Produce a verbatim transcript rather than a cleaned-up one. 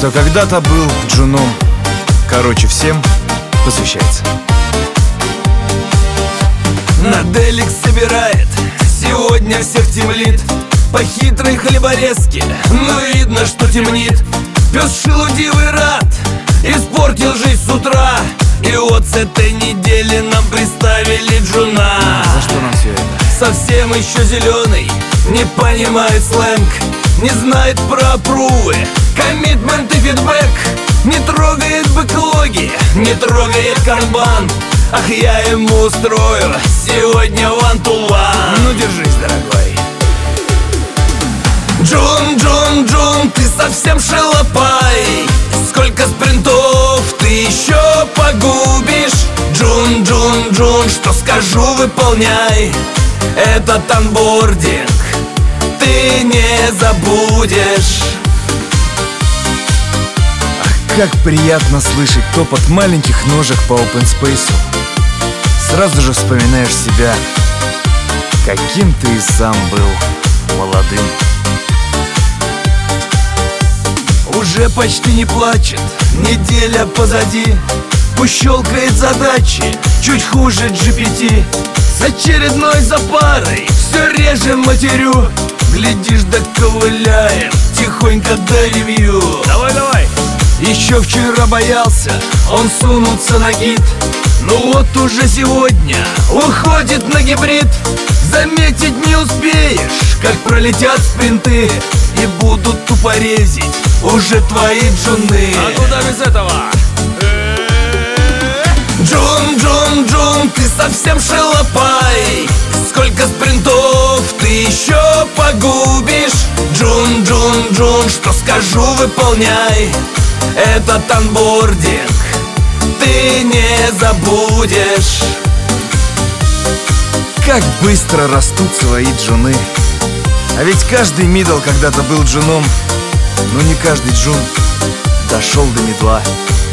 кто когда-то был джуном. Короче, всем посвящается. На делик собирает, сегодня всех темлит. По хитрой хлеборезке, но видно, что темнит. Пес шелудивый рад, испортил жизнь с утра. И вот с этой недели нам представили джуна. За что нам все это? Совсем еще зеленый, не понимает сленг, не знает про апрувы, коммитмент и фидбэк. Не трогает бэклоги, не трогает канбан. Ах, я ему устрою сегодня one-to-one. Ну держись, дорогой. Джун, Джун, Джун, ты совсем шалопай. Сколько спринтов ты еще погубишь? Джун, Джун, Джун, что скажу, выполняй. Этот анбординг ты не забудешь. Ах, как приятно слышать топот маленьких ножек по опенспейсу. Сразу же вспоминаешь себя, каким ты и сам был молодым. Уже почти не плачет, неделя позади. Пусть щелкает задачи, чуть хуже джи пи ти. С очередной запарой все реже матерю. Глядишь, доковыляем тихонько до ревью. Давай, давай. Еще вчера боялся он сунуться на гид. Ну вот уже сегодня уходит на гибрид. Заметить не успеешь, как пролетят спринты, и будут тупорезить уже твои джуны. А куда без этого? Джун, Джун, Джун, ты совсем шалопай. Сколько спринтов ты еще погубишь? Джун, Джун, Джун, что скажу, выполняй. Этот анбординг ты не забудешь. Как быстро растут свои джуны. А ведь каждый мидл когда-то был джуном. Но не каждый джун дошел до мидла.